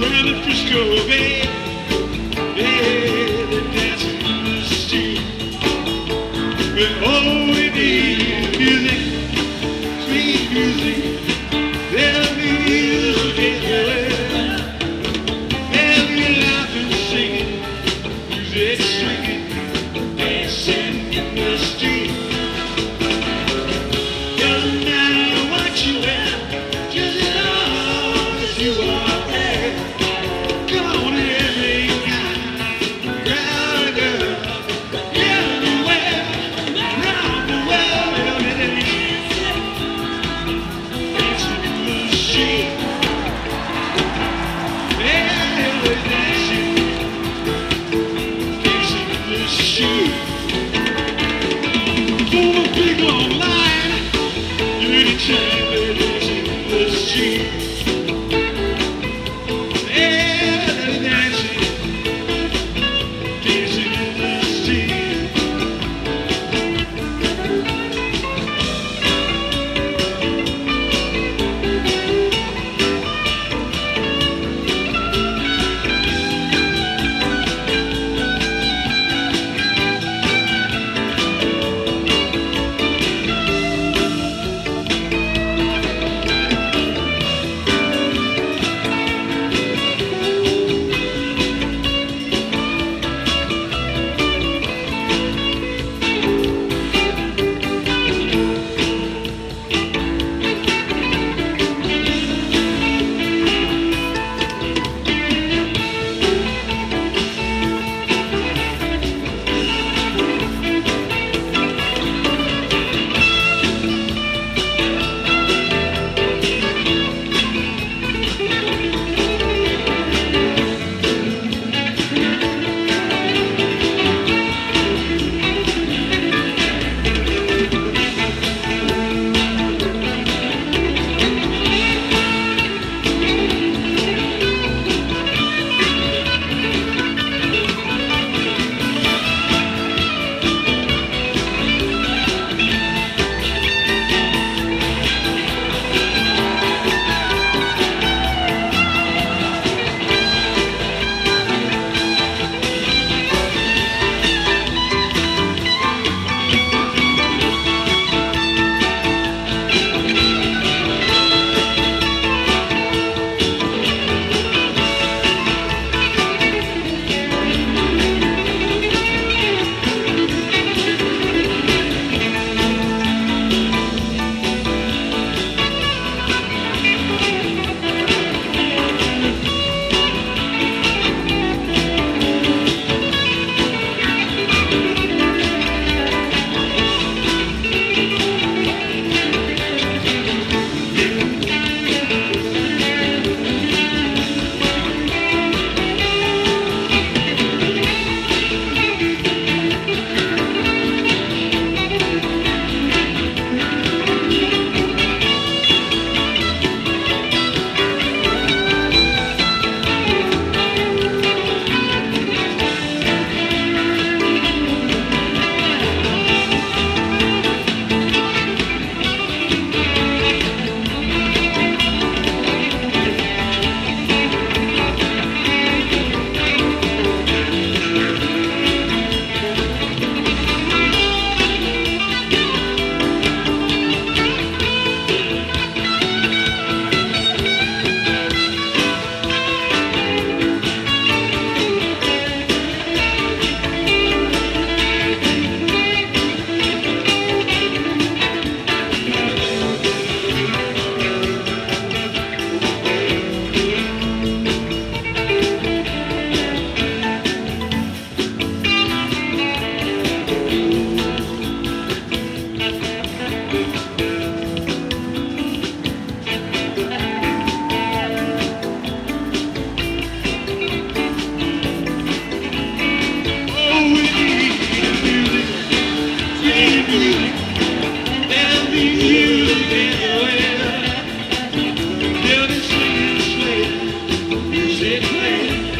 Around the Frisco Bay, yeah, they're dancing in the street. Well, all we need is music, sweet music. There'll be music everywhere. There'll be laughing, singing, music swinging, dancing in the street. Doesn't matter what you wear, just as long as you are there. Come on, every guy, girl, girl, everywhere, round the world, dancing in the street. Yeah, we're dancing in the street. For the big long line, anytime they're dancing in the street. Yeah, they're dancing in the street. Music playing.